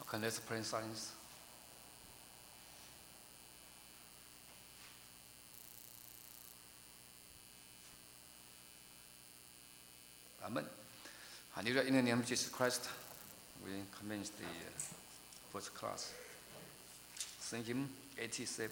Okay, let's pray in silence. Amen. Hallelujah. In the name of Jesus Christ, we commence the first class. Sing hymn 87.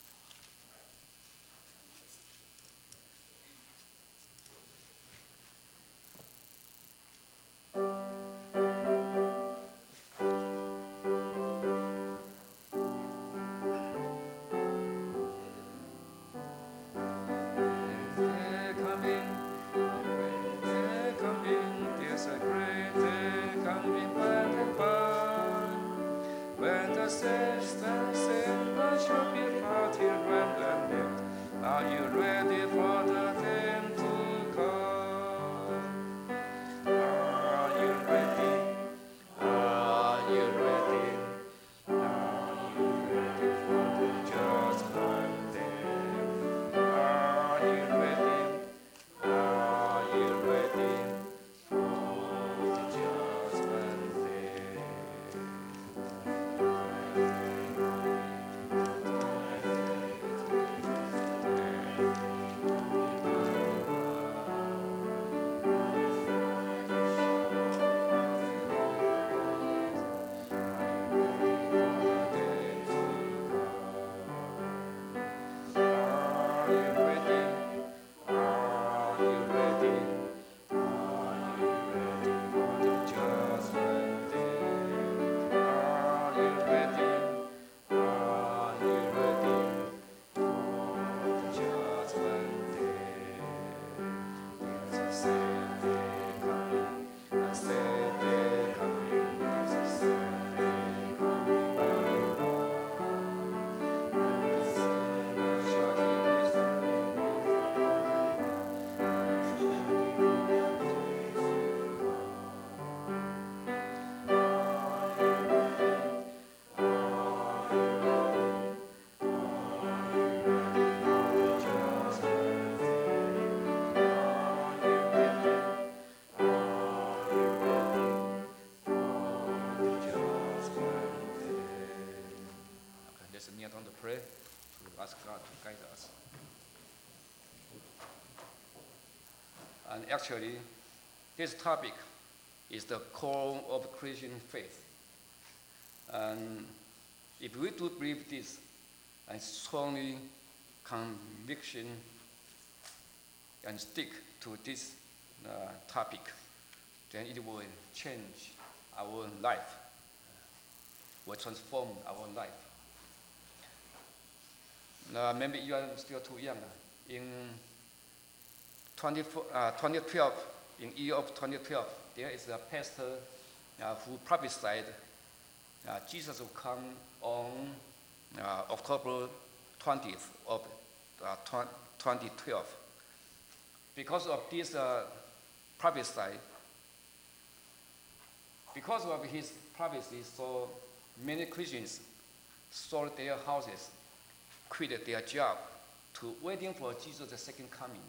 Let's kneel down to pray to ask God to guide us. And actually, this topic is the core of Christian faith. And if we do believe this, and strongly conviction and stick to this topic, then it will change our life, will transform our life. Maybe you are still too young. In 2012, in year of 2012, there is a pastor who prophesied Jesus will come on October 20th of 2012. Because of this prophecy, because of his prophecy, so many Christians sold their houses, quit their job to waiting for Jesus' second coming.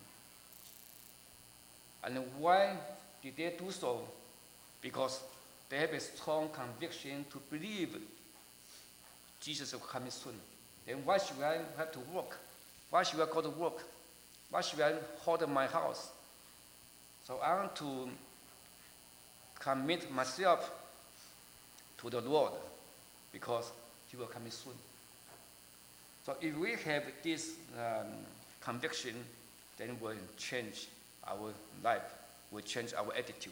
And why did they do so? Because they have a strong conviction to believe Jesus will come soon. Then why should I have to work? Why should I go to work? Why should I hold my house? So I want to commit myself to the Lord because he will come soon. So if we have this conviction, then we'll change our life, we'll change our attitude.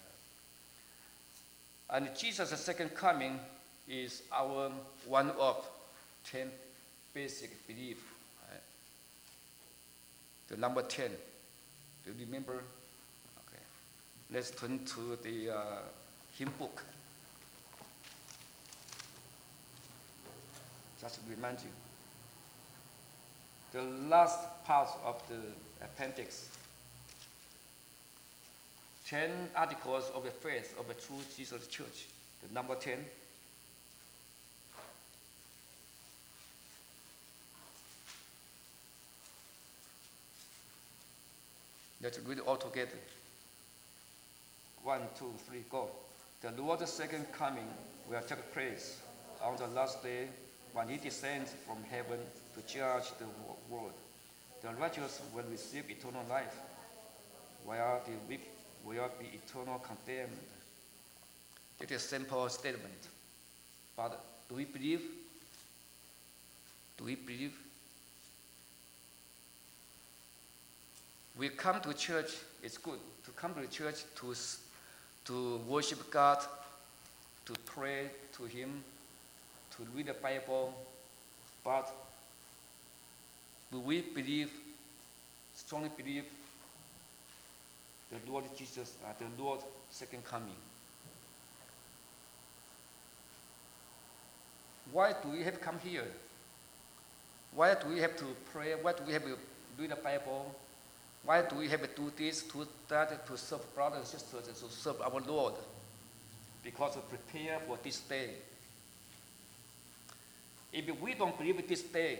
And Jesus' second coming is our one of 10 basic beliefs. Right? The number 10, do you remember? Okay. Let's turn to the hymn book. Just to remind you. The last part of the appendix, 10 articles of the faith of the true Jesus Church, the number 10. Let's read it all together. 1, 2, 3, go. The Lord's second coming will take place on the last day when he descends from heaven to judge the world. The righteous will receive eternal life, while the wicked will be eternally condemned. It is a simple statement. But do we believe? Do we believe? We come to church, it's good to come to church to worship God, to pray to Him, to read the Bible, but do we believe, strongly believe, the Lord Jesus, the Lord's second coming? Why do we have to come here? Why do we have to pray? Why do we have to read the Bible? Why do we have to do this, to that, to serve brothers and sisters, to serve our Lord? Because we prepare for this day. If we don't believe this day,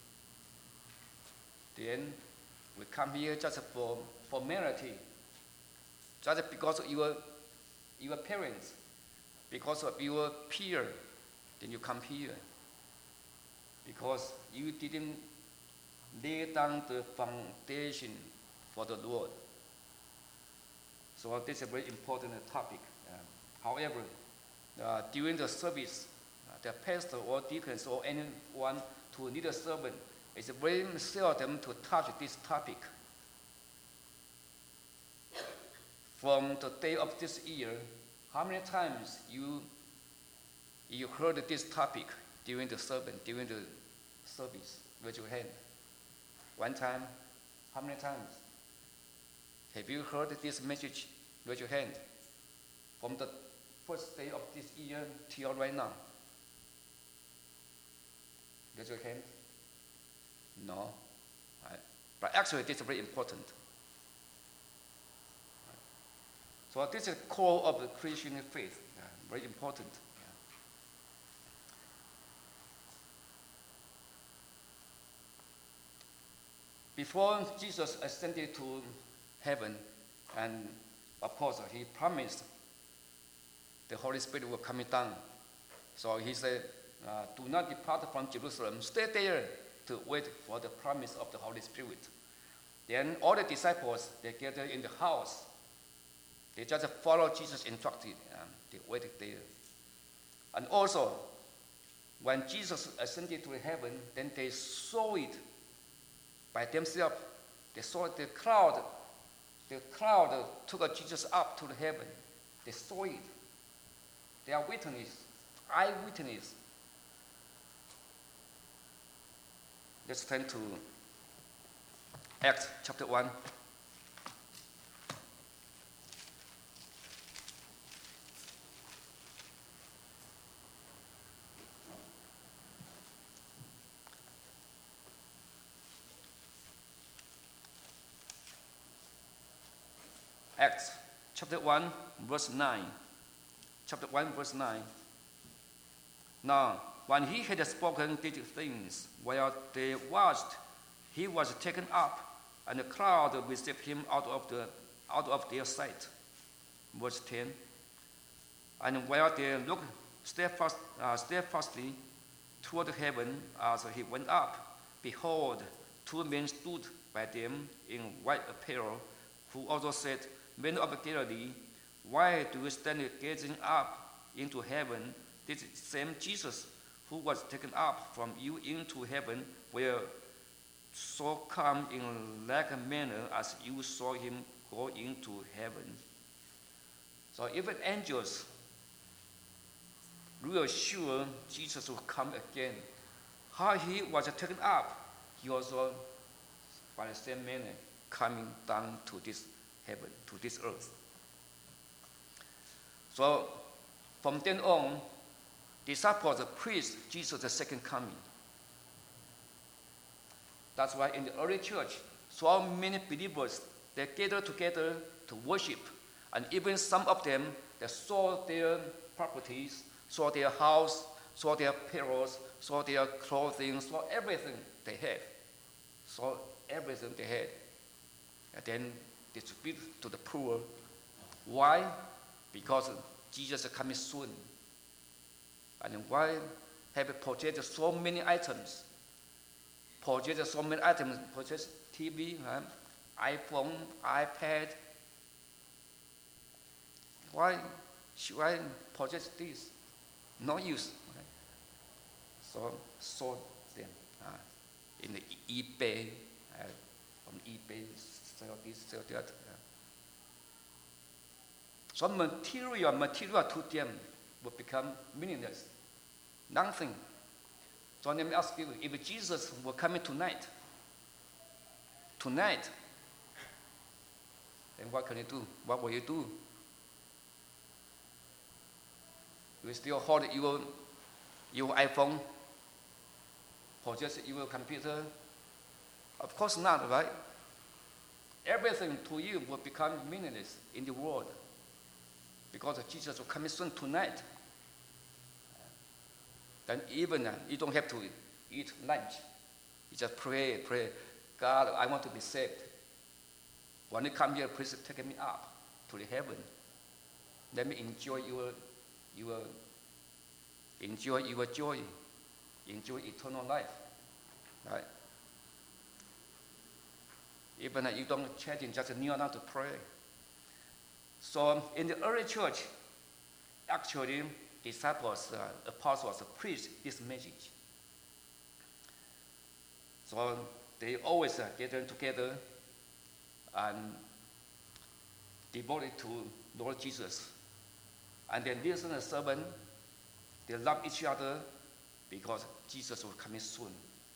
then we come here just for formality, just because of your parents, because of your peer, then you come here. Because you didn't lay down the foundation for the Lord. So this is a very important topic. However, during the service, the pastor or deacons or anyone to lead a sermon, it's very seldom to touch this topic. From the day of this year, how many times you heard this topic during the sermon, during the service? Raise your hand. One time? How many times? Have you heard this message? Raise your hand. From the first day of this year till right now. Raise your hand. No. Right. But actually, this is very important. So this is the core of the Christian faith. Very important. Before Jesus ascended to heaven, and of course he promised the Holy Spirit will come down. So he said, do not depart from Jerusalem. Stay there to wait for the promise of the Holy Spirit. Then all the disciples, they gathered in the house. They just followed Jesus' instructions and they waited there. And also, when Jesus ascended to heaven, then they saw it by themselves. They saw the cloud. The cloud took Jesus up to the heaven. They saw it. They are witness, eyewitness. Let's turn to Acts chapter 1. Acts chapter 1, verse 9. Chapter 1, verse 9. Now, when he had spoken these things, while they watched, he was taken up, and the cloud received him out of their sight. Verse 10. And while they looked steadfastly toward heaven as he went up, behold, two men stood by them in white apparel, who also said, Men of Galilee, why do you stand gazing up into heaven? This same Jesus who was taken up from you into heaven will so come in like a manner as you saw him go into heaven. So even angels real sure Jesus will come again. How he was taken up, he also by the same manner coming down to this heaven, to this earth. So from then on, disciples preached Jesus' second coming. That's why in the early church, so many believers, they gathered together to worship. And even some of them, they sold their properties, sold their house, sold their apparels, sold their clothing, sold everything they had. Sold everything they had. And then distribute to the poor. Why? Because Jesus is coming soon. And why have purchased so many items? Purchased TV, iPhone, iPad. Why should I purchase this? No use. Okay? So sold them in the eBay. On eBay, sell this, sell that. So material to them will become meaningless. Nothing. So let me ask you, if Jesus were coming tonight, then what can you do? What will you do? You still hold your iPhone, purchase your computer? Of course not, right? Everything to you will become meaningless in the world because Jesus will come soon tonight. Then even you don't have to eat lunch. You just pray. God, I want to be saved. When you come here, please take me up to the heaven. Let me enjoy your joy, enjoy eternal life, right? Even you don't change, just kneel down to pray. So in the early church, actually, disciples, apostles preached this message. So they always gather together and devoted to Lord Jesus. And they listen to the sermon. They love each other because Jesus will come soon.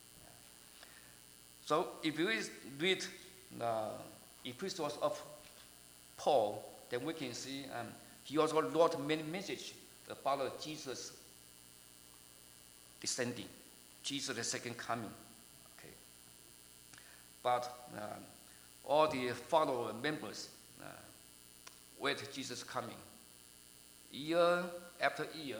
So if you read the epistles of Paul, then we can see he also wrote many messages about Jesus descending, Jesus the second coming. Okay. But all the follower members wait Jesus coming. Year after year,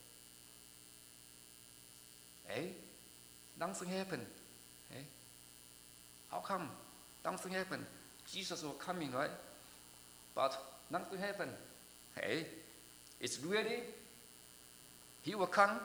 nothing happened. How come? Nothing happened. Jesus was coming, right? But nothing happened. It's really he will come.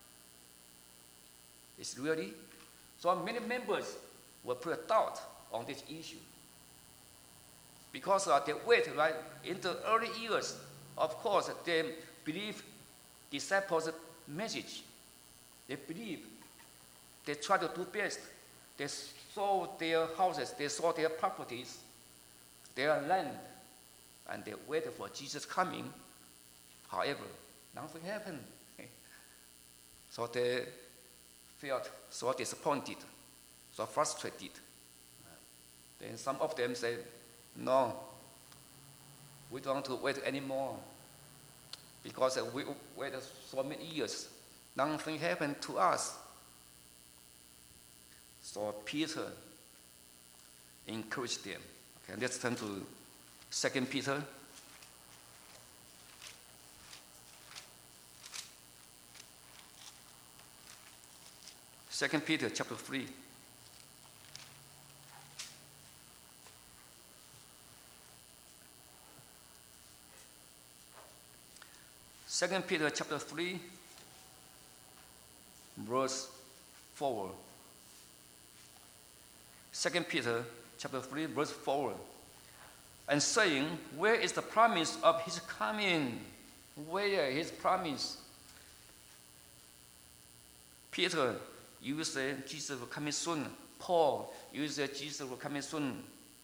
It's really. So many members will put a doubt on this issue. Because they wait, right? In the early years, of course, they believe disciples' message. They believe. They try to do best. They sold their houses, they sold their properties, their land, and they waited for Jesus coming. However, nothing happened. So they felt so disappointed, so frustrated. Then some of them said, no, we don't want to wait anymore because we waited so many years. Nothing happened to us. So Peter encouraged them. Okay, let's turn to 2 Peter. 2 Peter chapter 3. Second Peter chapter 3, verse 4. 2 Peter chapter 3, verse 4. And saying, where is the promise of his coming? Where his promise? Peter, you say Jesus will come soon. Paul, you say Jesus will come soon.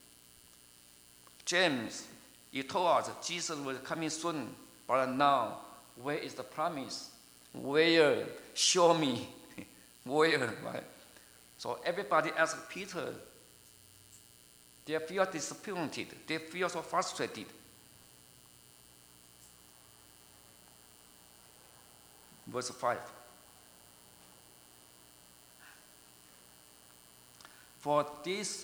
James, you told us Jesus will come soon. But now, where is the promise? Where? Show me. Where? Right? So everybody asked Peter. They feel disappointed. They feel so frustrated. Verse 5. For this,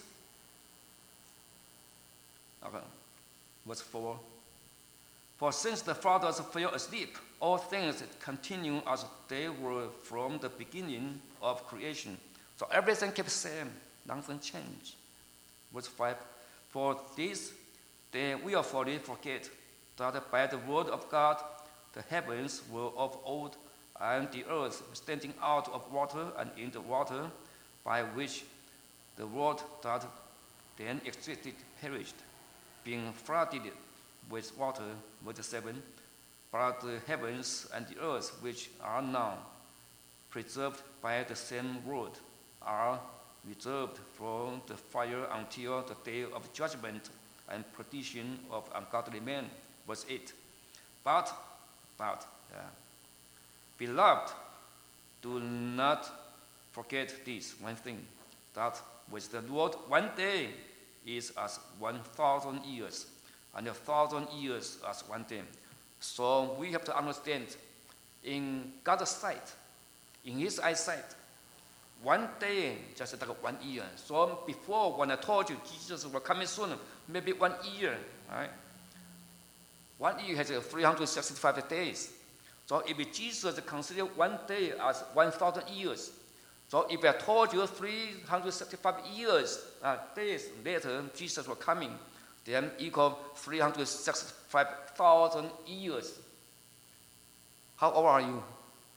verse 4. For since the fathers fell asleep, all things continue as they were from the beginning of creation. So everything kept the same, nothing changed. Verse 5, for this they willfully forget that by the word of God the heavens were of old, and the earth standing out of water and in the water, by which the world that then existed perished, being flooded with water. Verse 7. But the heavens and the earth, which are now preserved by the same word, are reserved for the fire until the day of judgment and perdition of ungodly men. Verse 8. But, beloved, do not forget this one thing, that with the Lord 1 day is as 1,000 years, and 1,000 years as 1 day. So we have to understand, in God's sight, in His eyesight, 1 day just like 1 year. So before, when I told you Jesus will come soon, maybe 1 year, right? 1 year has 365 days. So if Jesus considered 1 day as 1,000 years, so if I told you 365 days later Jesus was coming, then equal 365,000 years. How old are you?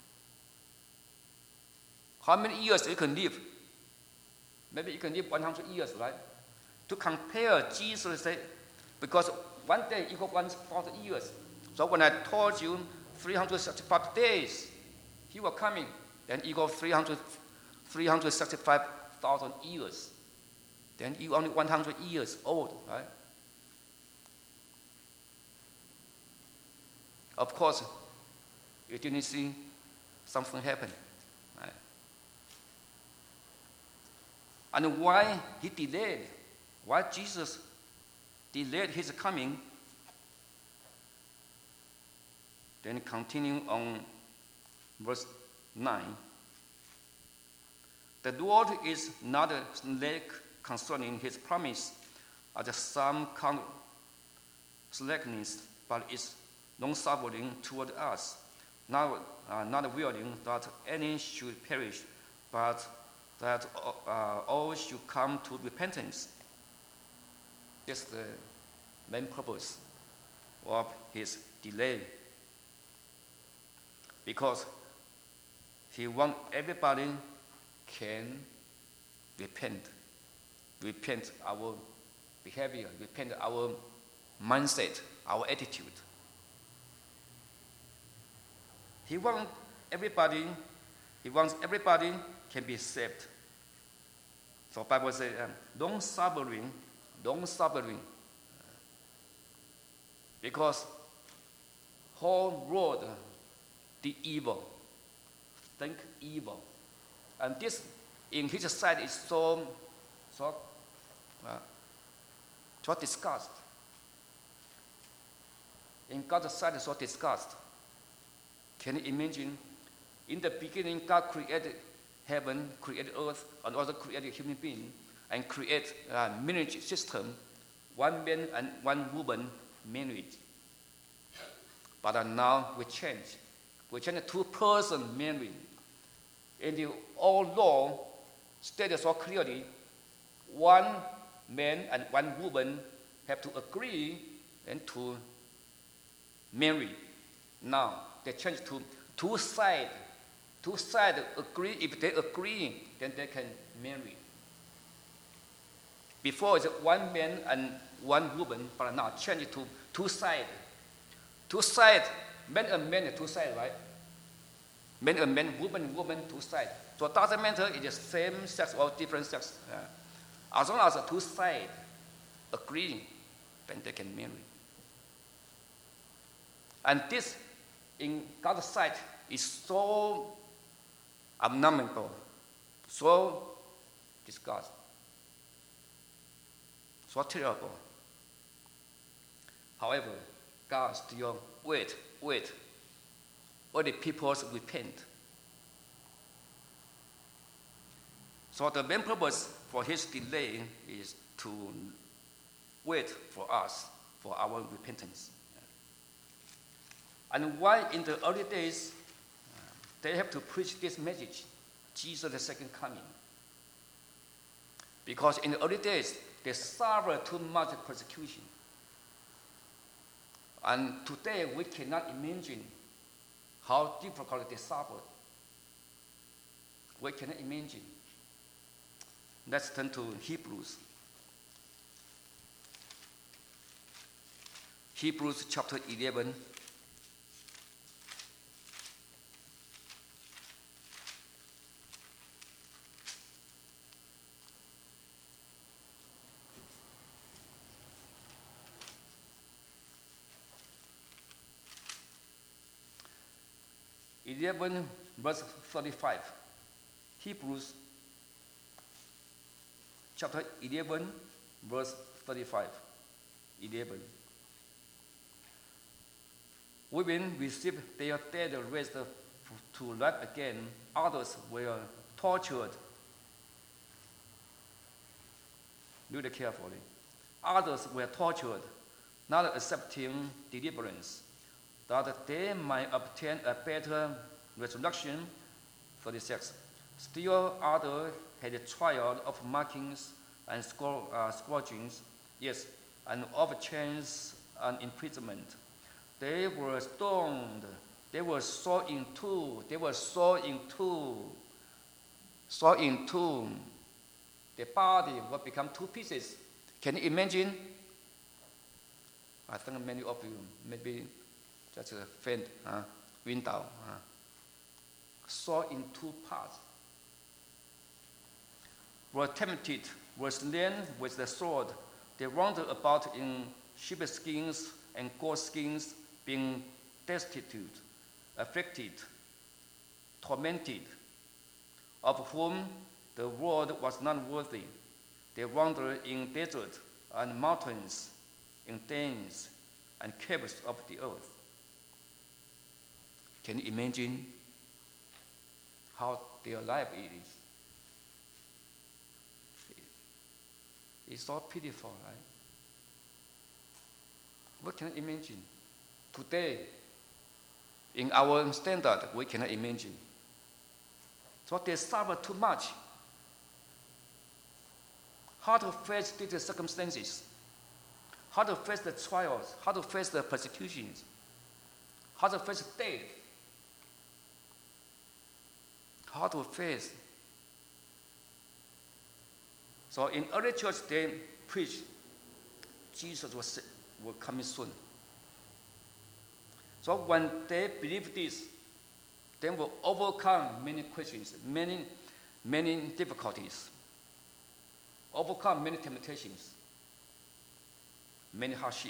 How many years you can live? Maybe you can live 100 years, right? To compare, Jesus said, because 1 day equals 1,000 years. So when I told you 365 days, He was coming, then equal 365,000 years. Then you only 100 years old, right? Of course, you didn't see something happen, right? And why He delayed? Why Jesus delayed His coming? Then continuing on verse 9. The Lord is not slack concerning His promise, as some count slackness, but is long-suffering toward us, not willing that any should perish, but that all should come to repentance. That's the main purpose of His delay. Because He wants everybody can repent our behavior, repent our mindset, our attitude. He wants everybody can be saved. So Bible says, long-suffering, because whole world the evil, think evil, and this in His sight is so disgust. In God's sight is so disgust. Can you imagine? In the beginning, God created heaven, created earth, and also created human being, and create a marriage system, 1 man and 1 woman marriage. But now we change. We change 2-person marriage. In the old law, stated so clearly, 1 man and 1 woman have to agree and to marry. Now they change to 2 sides. 2 sides agree. If they agree, then they can marry. Before it's 1 man and 1 woman, but now change it to 2 sides. 2 sides, men and men, 2 sides, right? Men and men, woman, 2 sides. So it doesn't matter if it's same sex or different sex. As long as the 2 sides agree, then they can marry. And this, in God's sight, is so abominable, so disgusting, so terrible. However, God still wait. All the people repent. So the main purpose for His delay is to wait for us, for our repentance. And why in the early days, they have to preach this message, Jesus the second coming? Because in the early days, they suffered too much persecution. And today, we cannot imagine how difficult they suffered. We cannot imagine. Let's turn to Hebrews. Hebrews chapter 11. Verse 35. Hebrews chapter 11, verse 35. 11. Women received their dead raised to life again. Others were tortured. Read carefully. Others were tortured, not accepting deliverance, that they might obtain a better resurrection. 36. Still others had a trial of mockings and scourgings, yes, and of chains and imprisonment. They were stoned. They were sawn in two. The body will become two pieces. Can you imagine? I think many of you maybe just a faint window. Sawn in two parts. Were tempted, were slain with the sword. They wandered about in sheepskins and goatskins, being destitute, afflicted, tormented, of whom the world was not worthy. They wandered in deserts and mountains, in dens and caves of the earth. Can you imagine how their life is? It's so pitiful, right? What can you imagine? Today, in our standard, we cannot imagine. So they suffer too much. How to face these circumstances? How to face the trials? How to face the persecutions? How to face death? How to face? So in early church, they preached Jesus will come soon. So when they believe this, they will overcome many questions, many difficulties, overcome many temptations, many hardship.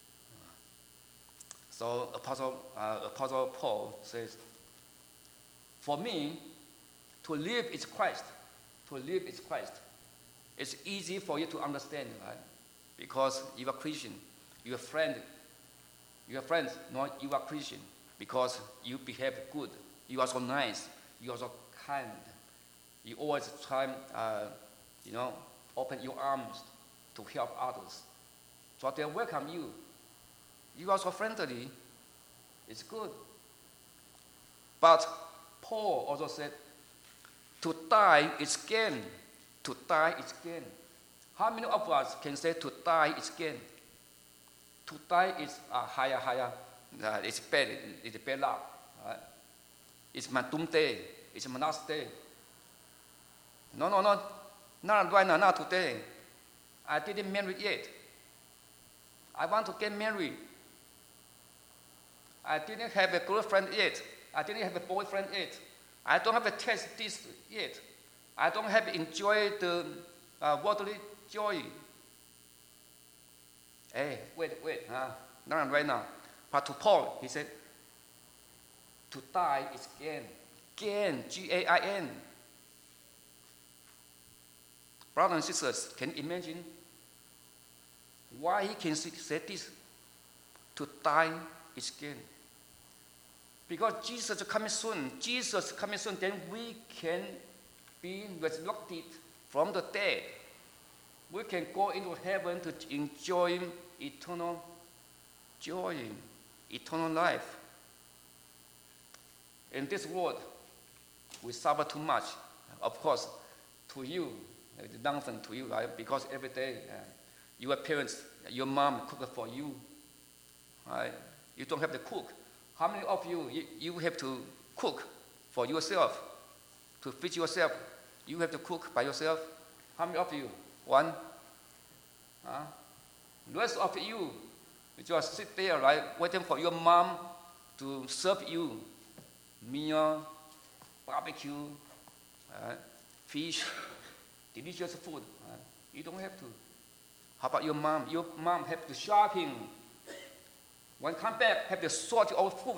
So Apostle Paul says, "For me, to live is Christ. To live is Christ." It's easy for you to understand, right? Because you are Christian, your friends know you are Christian because you behave good. You are so nice. You are so kind. You always try, open your arms to help others. So they welcome you. You are so friendly. It's good. But Paul also said, to die is gain. To die is gain. How many of us can say to die is gain? To die is higher. It's bad. It's bad luck. Right? It's my doomsday. It's my last day. No. Not right now. Not today. I didn't marry yet. I want to get married. I didn't have a girlfriend yet. I didn't have a boyfriend yet. I don't have a taste this yet. I don't have enjoyed the worldly joy. Hey, wait, not right now. But to Paul, he said, to die is gain. Gain, G-A-I-N. Brothers and sisters, can you imagine why he can say this? To die is gain. Because Jesus is coming soon. Then we can be resurrected from the dead. We can go into heaven to enjoy eternal joy, eternal life. In this world, we suffer too much. Of course, to you, it's nothing to you, right? Because every day, your parents, your mom cook for you. Right? You don't have to cook, How many of you have to cook for yourself, to feed yourself? You have to cook by yourself. How many of you? One? The rest of you just sit there, right, waiting for your mom to serve you meal, barbecue, fish, delicious food. You don't have to. How about your mom? Your mom have to shopping. When come back, have to sort your food.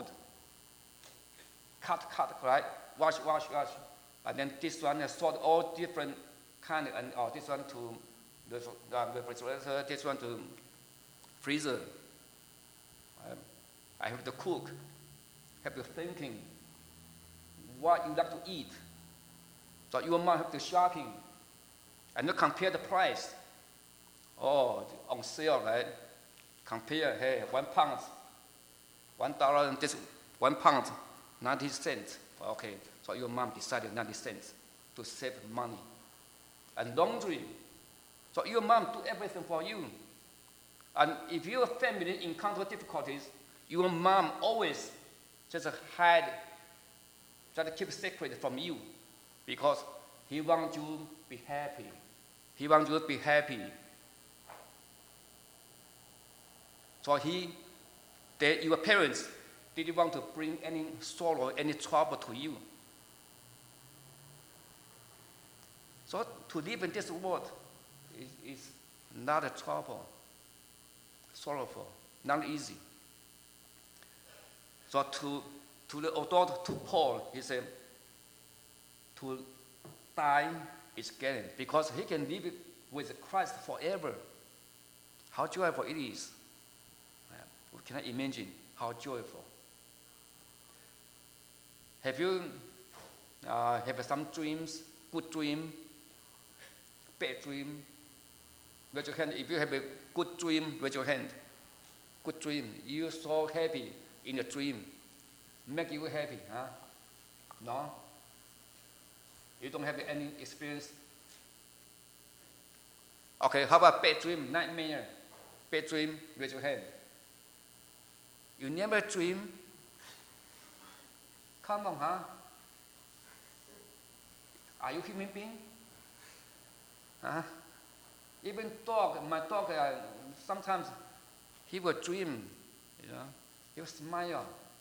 Cut, right? Wash. And then this one has sort all different kind, and this one to the refrigerator, this one to freezer. I have to cook, have to thinking what you like to eat. So your mom have to shopping, and you compare the price. Oh, on sale, right? Compare, hey, 1 pound, $1, and this 1 pound, 90 cents. Okay, so your mom decided 90 cents to save money. And laundry. So your mom do everything for you. And if your family encounter difficulties, your mom always just hide, just keep secret from you, because he wants you to be happy. He wants you to be happy. So your parents didn't want to bring any sorrow, any trouble to you. So to live in this world is not a trouble, sorrowful, not easy. So to the adult, to Paul, he said, to die is gain, because he can live with Christ forever. How joyful it is. We cannot imagine how joyful. Have you have some dreams, good dream, bad dream? Raise your hand. If you have a good dream, raise your hand. Good dream. You're so happy in a dream. Make you happy, huh? No? You don't have any experience? Okay, how about bad dream, nightmare? Bad dream, raise your hand. You never dream? Come on, huh? Are you human being? Huh? Even my dog, sometimes he will dream, he will smile.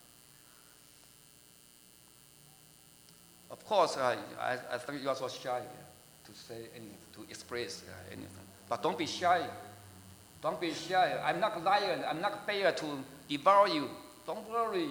Of course, I think you're so shy to say anything, to express anything. But don't be shy. Don't be shy. I'm not a lion. I'm not bear to devour you. Don't worry.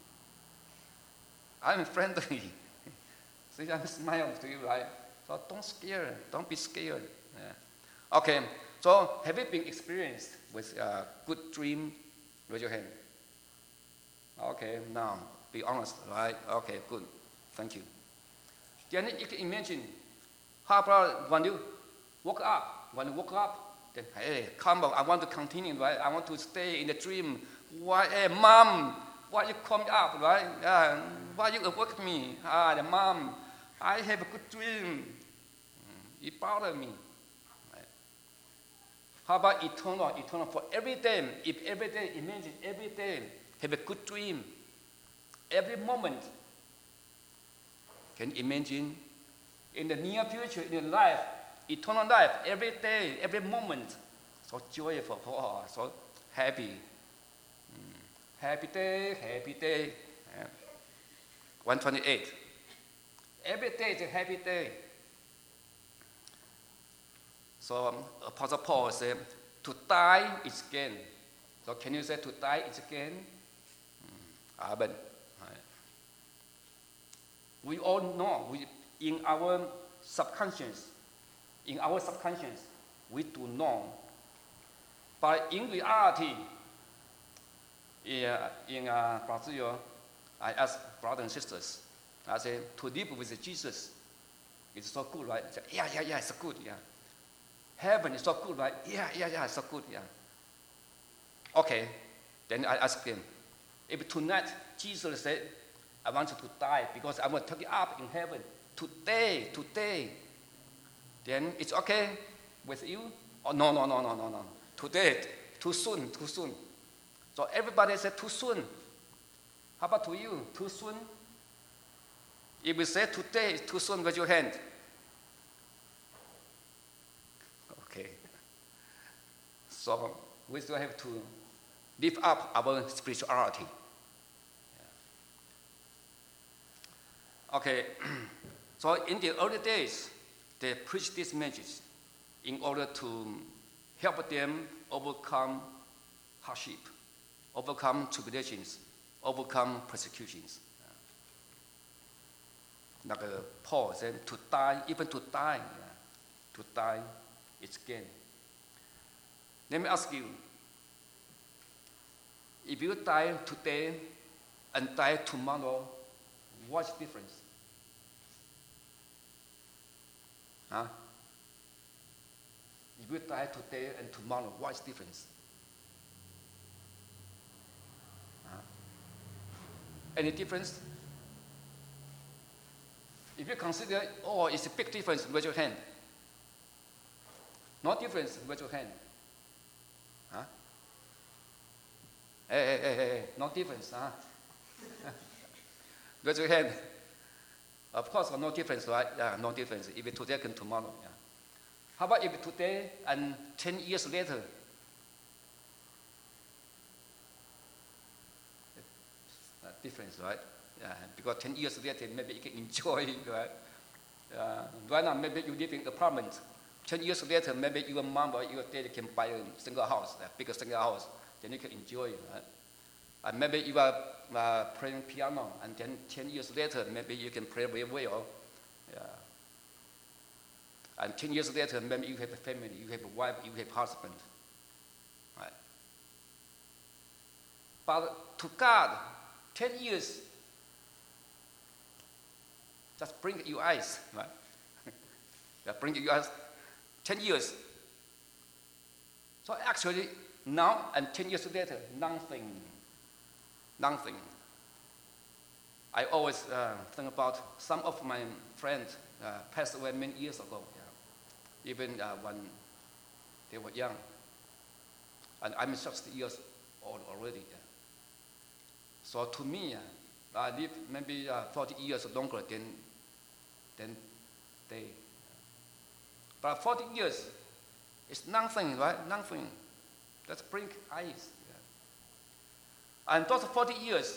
I'm friendly. See, I'm smiling to you, right? So don't scare. Don't be scared. Yeah. Okay. So have you been experienced with a good dream? Raise your hand. Okay. Now be honest, right? Okay. Good. Thank you. Then you can imagine. How about when you woke up? When you woke up, then, hey, come on, I want to continue, right? I want to stay in the dream. Why, hey, Mom, why you come up, right? Why you awake me? The Mom, I have a good dream. It bothers me. Right? How about eternal? Eternal for every day. If every day, imagine every day, have a good dream. Every moment. Can you imagine? In the near future, in your life, eternal life, every day, every moment, so joyful, so happy. Happy day, happy day. 128. Every day is a happy day. So Apostle Paul said, to die is gain. So can you say to die is gain? Amen. We all know, in our subconscious, we do know. But in reality, in Brazil, I ask brothers and sisters, I say, to live with Jesus, it's so good, right? Say, yeah, it's so good, yeah. Heaven is so good, right? Yeah, it's so good, yeah. Okay, then I ask him, if tonight Jesus said, I want you to die because I want to take you up in heaven, today, then it's okay with you? Oh, no. Today, too soon. So everybody said too soon. How about to you? Too soon? If we say today is too soon, raise your hand. Okay. So we still have to lift up our spirituality. Okay. So in the early days, they preached this message in order to help them overcome hardship, overcome tribulations, overcome persecutions. Like Paul said, to die is gain. Let me ask you, if you die today and die tomorrow, what's the difference? Huh? If you die today and tomorrow, what's the difference? Huh? Any difference? If you consider, oh, it's a big difference, raise your hand. No difference, raise your hand. Huh? Hey, no difference, huh? Raise your hand. Of course, no difference, right? Yeah, no difference. If it's today and tomorrow. Yeah. How about if today and 10 years later? Difference, right? Yeah, because 10 years later, maybe you can enjoy it, right? Right now, maybe you live in an apartment. 10 years later, maybe your mom or your dad can buy a single house, a bigger single house. Then you can enjoy it, right? And maybe you are playing piano, and then 10 years later, maybe you can play very well. Yeah. And 10 years later, maybe you have a family, you have a wife, you have a husband. Right? But to God, 10 years, just blink your eyes, right? Yeah, blink your eyes, 10 years. So actually, now and 10 years later, nothing. I always think about some of my friends passed away many years ago, yeah. Even when they were young. And I'm 60 years old already. Yeah. So to me, I live maybe 40 years longer than they. But 40 years is nothing, right? Nothing. Just blink eyes. Yeah. And those 40 years,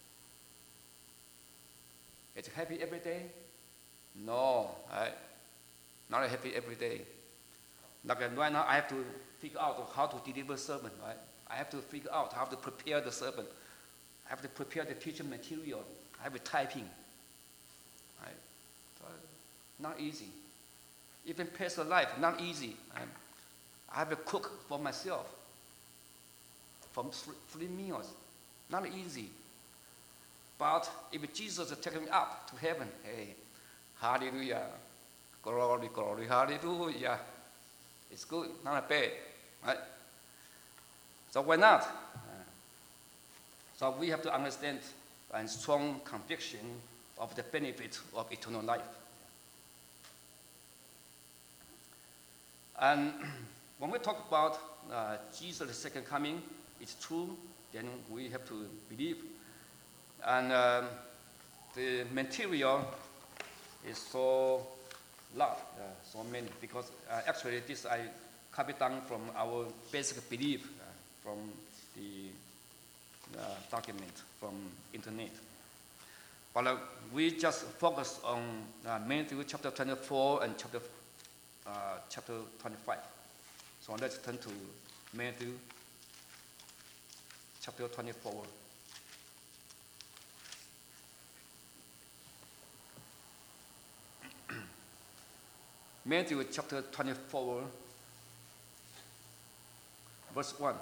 it's happy every day? No, right? Not happy every day. Like right now, I have to figure out how to deliver sermon, right? I have to figure out how to prepare the sermon. I have to prepare the teaching material. I have to typing. Right? So, not easy. Even personal life, not easy. I have to cook for myself. From 3 meals, not easy. But if Jesus is taking me up to heaven, hey, hallelujah, glory, glory, hallelujah. It's good, not bad, right? So why not? So we have to understand and strong conviction of the benefit of eternal life. And when we talk about Jesus' second coming, it's true, then we have to believe. And the material is so large, so many, because actually this I copied down from our basic belief from the document from internet. But we just focus on Matthew chapter 24 and chapter 25. So let's turn to Matthew chapter 24. Matthew chapter 24, verse 1.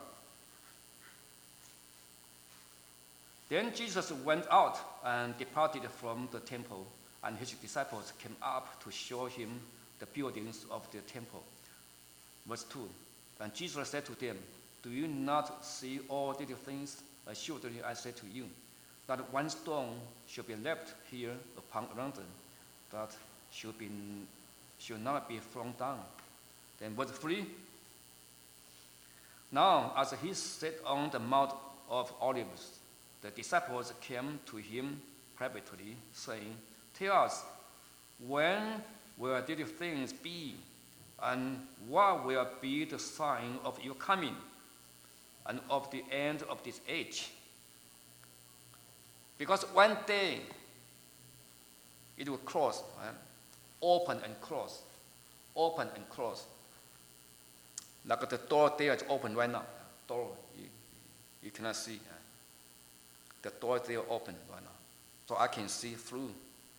Then Jesus went out and departed from the temple, and his disciples came up to show him the buildings of the temple. Verse 2. And Jesus said to them, do you not see all these things? Assuredly I say to you, that one stone shall be left here upon another, that should not be thrown down. Then verse 3. Now, as he sat on the Mount of Olives, the disciples came to him privately, saying, "Tell us, when will these things be, and what will be the sign of your coming, and of the end of this age?" Because one day it will close, right? Open and close, open and close. Like the door there is open right now. Door, you cannot see. The door there open right now, so I can see through.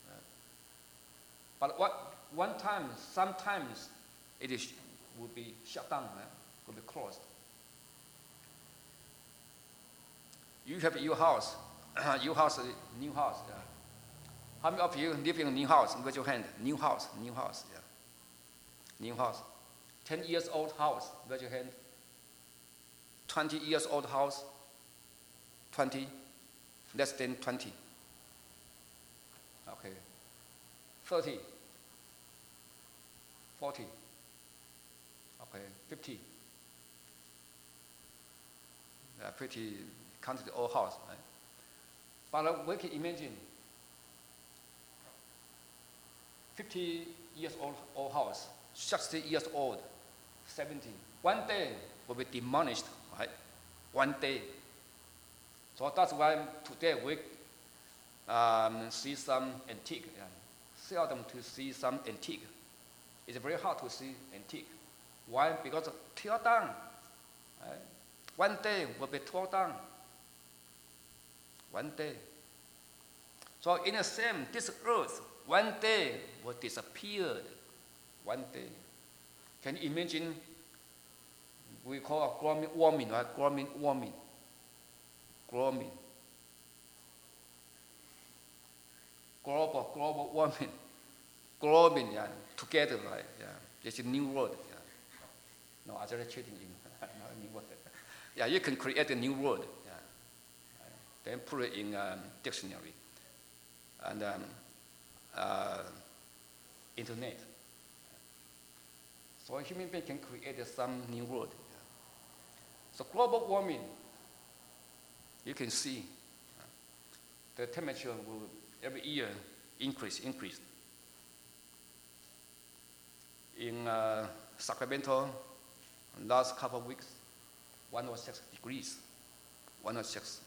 But sometimes it will be shut down, will be closed. You have your house, new house. Yeah. How many of you live in a new house? Raise your hand. New house. Yeah. New house. 10 years old house. Raise your hand. 20 years old house. 20. Less than 20. Okay. 30. 40. Okay. 50. Pretty counted the old house, right? But we can imagine 50 years old house, 60 years old, 70. One day will be demolished, right? One day. So that's why today we see some antique. Seldom to see some antique. It's very hard to see antique. Why? Because tear down. Right? One day will be torn down. One day. So in the same, this earth, one day will disappear. One day. Can you imagine? We call it global warming, right? Global warming. Global warming. Global, yeah, together, right? Yeah. It's a new word. Yeah. No, I just cheating in. Not a new word. Yeah, you can create a new word. Yeah. Then put it in dictionary and internet. So a human being can create some new word. Yeah. So global warming, you can see the temperature will every year increase. In Sacramento, last couple of weeks, 106 degrees. 106.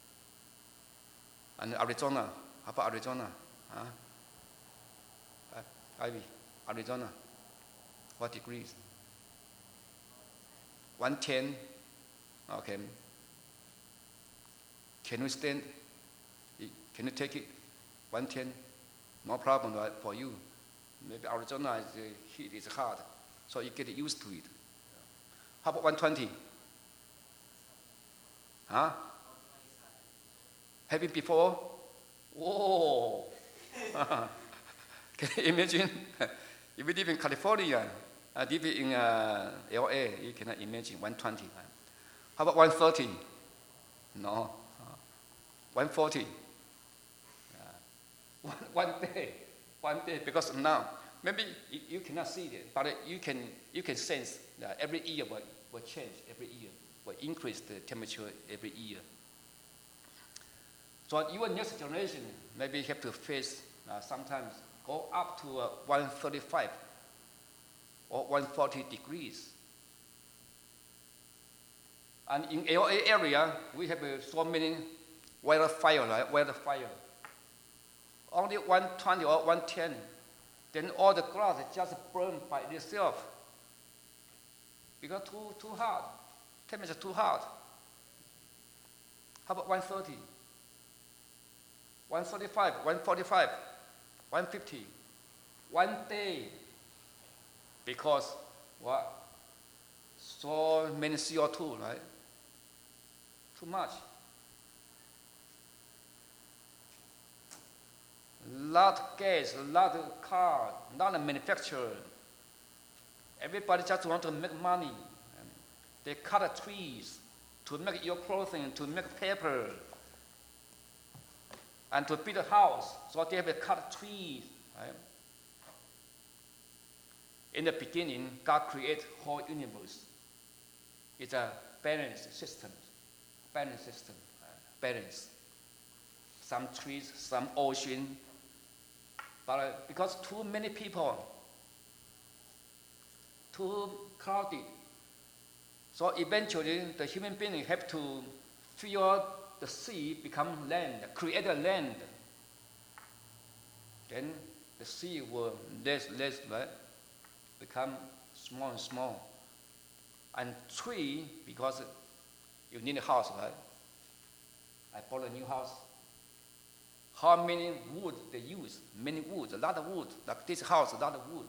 And Arizona, how about Arizona? Huh? Ivy, Arizona, what degrees? 110. Okay. Can you stand? Can you take it? 110? No problem, right, for you. Maybe Arizona, the heat is hard, so you get used to it. How about 120? Huh? Have it before? Whoa! Can you imagine? If you live in California, live in LA, you cannot imagine 120. How about 130? No. 140. One day, because now maybe you cannot see it, but you can sense that every year will change. Every year will increase the temperature every year. So your next generation maybe have to face sometimes go up to 135 or 140 degrees. And in LA area, we have so many weather fire, right? Weather fire. Only 120 or 110, then all the grass just burn by itself. Because too hot, temperature too hot. How about 130, 135, 145, 150? One day, because what? So many CO2, right? Too much. Lot of gas, a lot of car, lot of manufacturer. Everybody just want to make money. They cut trees to make your clothing, to make paper, and to build a house. So they have to cut trees. Right? In the beginning, God created whole universe. It's a balance system. Balance. some trees, some ocean. But because too many people, too crowded, so eventually the human being have to fill the sea become land, create a land. Then the sea will less, right? Become small and small. And tree, because you need a house, right? I bought a new house. How many wood they use? Many wood, a lot of wood. Like this house, a lot of wood.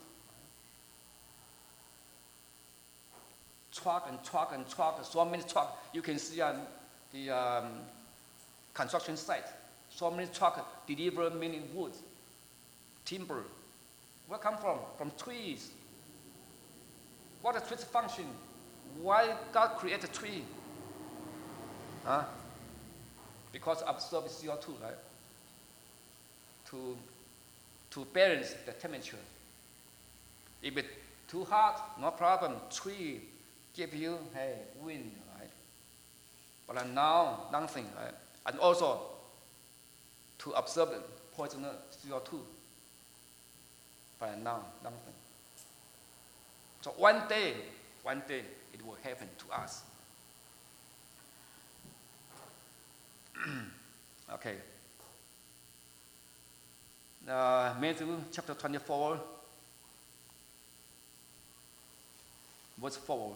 Truck, so many trucks. You can see on the construction site, so many trucks deliver many wood, timber. Where come from? From trees. What is trees function? Why God created a tree? Huh? Because absorb CO2, right? To balance the temperature. If it's too hot, no problem. Tree give you wind, right? But now nothing, right? And also to absorb poisonous CO2. But now nothing. So one day it will happen to us. Okay. Matthew chapter 24, verse 4.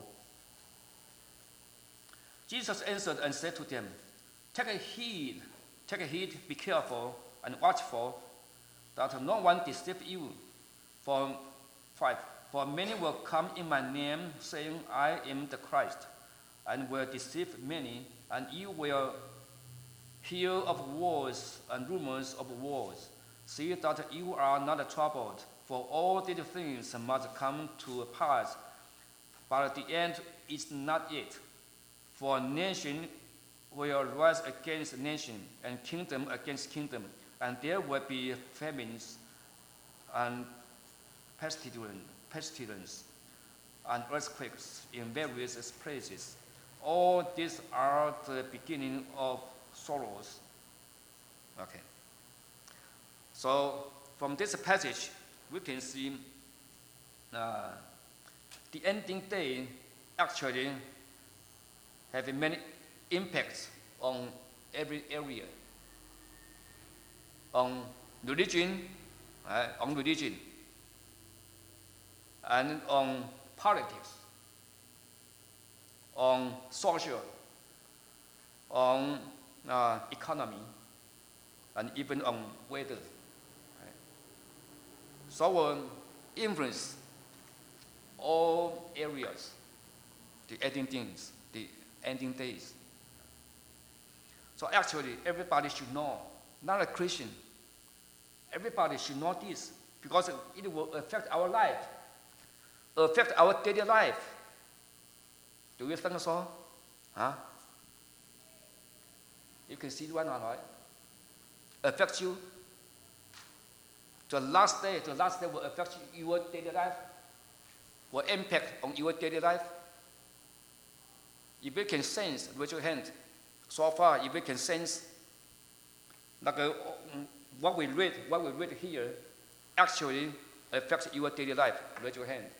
Jesus answered and said to them, take heed, be careful and watchful, that no one deceive you. For many will come in my name, saying, I am the Christ, and will deceive many, and you will hear of wars and rumors of wars. See that you are not troubled, for all these things must come to pass, but the end is not yet. For nation will rise against nation, and kingdom against kingdom, and there will be famines and pestilence and earthquakes in various places. All these are the beginning of sorrows. Okay. So from this passage, we can see the ending day actually have many impacts on every area. On religion, and on politics, on social, on economy, and even on weather. Right? So influence all areas, the ending days. So actually, everybody should know, not a Christian. Everybody should know this, because it will affect our life, affect our daily life. Do you think so? Huh? You can see one, right? Affect you. The last day will affect your daily life, will impact on your daily life. If you can sense, raise your hand. So far, if you can sense, like what we read here, actually affects your daily life. Raise your hand.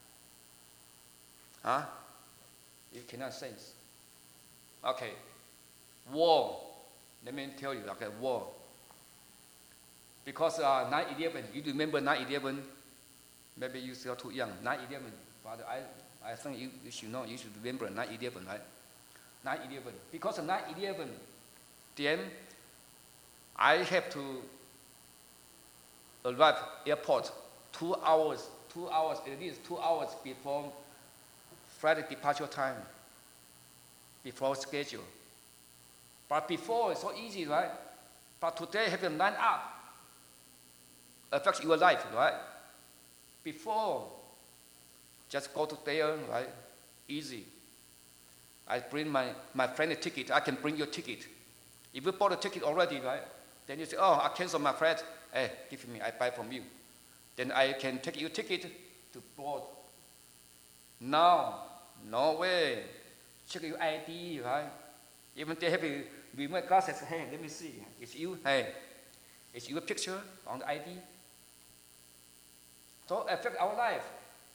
Huh? You cannot sense. Okay. War. Let me tell you, okay, war. Because 9/11, you remember 9/11? Maybe you're still too young. 9/11, but I think you should know, you should remember 9/11, right? 9/11. Because of 9/11, then I have to arrive airport 2 hours, at least 2 hours before flight departure time, before schedule. But before, it's so easy, right? But today, have to line up. Affects your life, right? Before, just go to there, right? Easy. I bring my friend a ticket. I can bring your ticket. If you bought a ticket already, right? Then you say, oh, I cancel my flight. Hey, give me, I buy from you. Then I can take your ticket to board. Now, no way. Check your ID, right? Even they have with my glasses, hey, let me see. It's you, hey. It's your picture on the ID. So affect our life.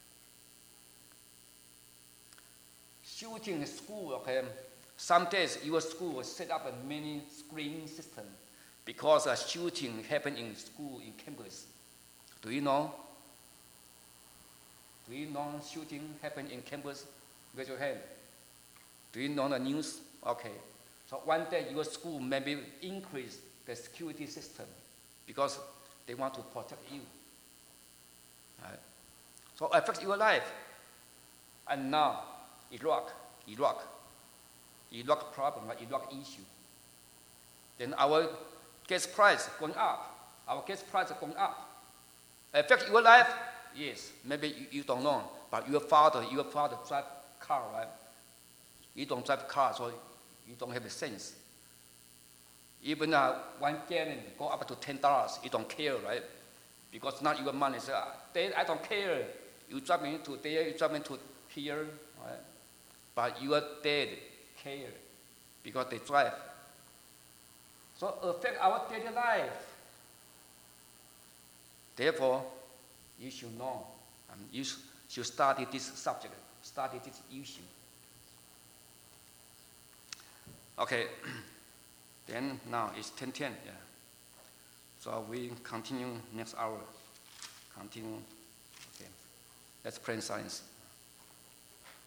Shooting in school, okay. Some days your school will set up a mini screening system because a shooting happened in school, in campus. Do you know? Do you know shooting happened in campus? Raise your hand. Do you know the news? Okay. So one day your school maybe increase the security system because they want to protect you. Right? So affect your life. And now, Iraq problem, Iraq issue. Then our gas price going up. Our gas price going up. Affect your life? Yes. Maybe you don't know, but your father drive car, right? You don't drive car, so you don't have a sense. Even 1 gallon go up to $10, you don't care, right? Because not your money. So, I don't care. You drive me to there, you drive me to here, right? But your dad care because they drive. So affect our daily life. Therefore, you should know. You should study this subject, study this issue. Okay, then now it's 10:10. Yeah. So we continue next hour. Continue. Okay. Let's pray in silence.